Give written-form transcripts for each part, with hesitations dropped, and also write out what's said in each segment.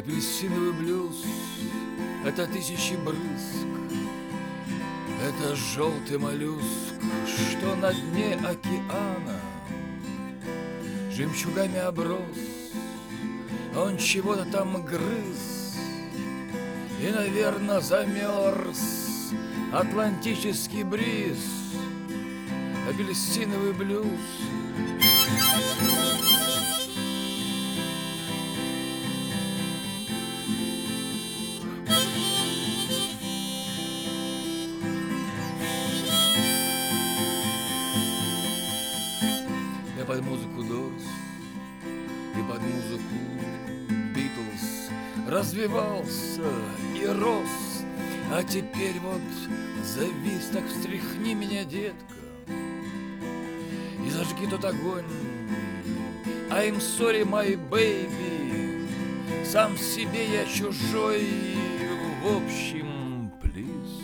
Апельсиновый блюз — это тысячи брызг, это желтый моллюск, что на дне океана жемчугами оброс. Он чего-то там грыз и, наверное, замерз. Атлантический бриз, апельсиновый блюз. Я под музыку Дорс и под музыку Битлз развивался и рос, а теперь вот завис. Так встряхни меня, детка, и зажги тот огонь. I'm sorry, my baby, сам себе я чужой, в общем, please.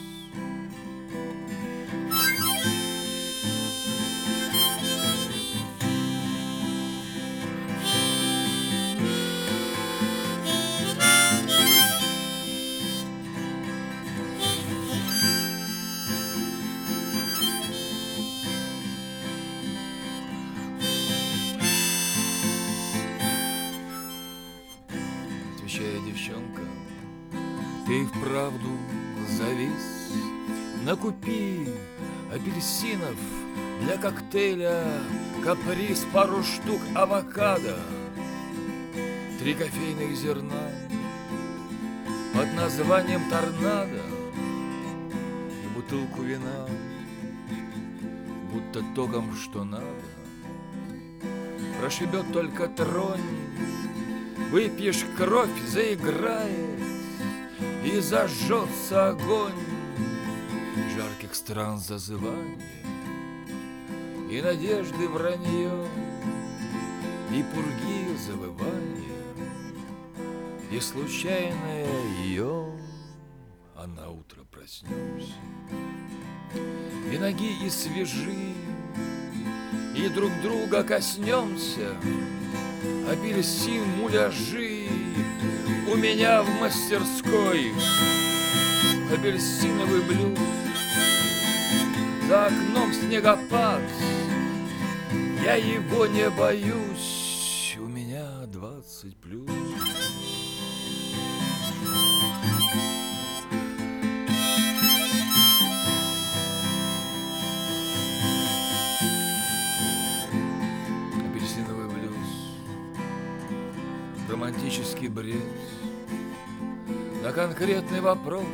Отвечая, девчонка, ты вправду завис. Накупи апельсинов для коктейля каприз, пару штук авокадо, 3 кофейных зерна под названием торнадо и бутылку вина, будто током что надо. Прошибет только тронь, выпьешь кровь, заиграет и зажжется огонь жарких стран зазывания и надежды вранье, и пурги завывания, и случайное ее, а на утро проснемся, и ноги и свежи, и друг друга коснемся. Апельсин, муляжи у меня в мастерской, апельсиновый блюз, за окном снегопад, я его не боюсь, у меня 20+. Апельсиновый блюз, романтический бред. На конкретный вопрос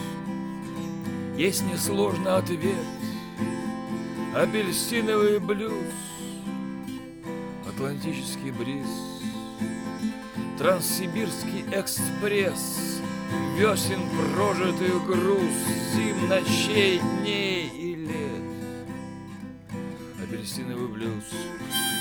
есть несложный ответ. Апельсиновый блюз, атлантический бриз, Транссибирский экспресс, весен прожитый груз, зим, ночей, дней и лет. Апельсиновый блюз.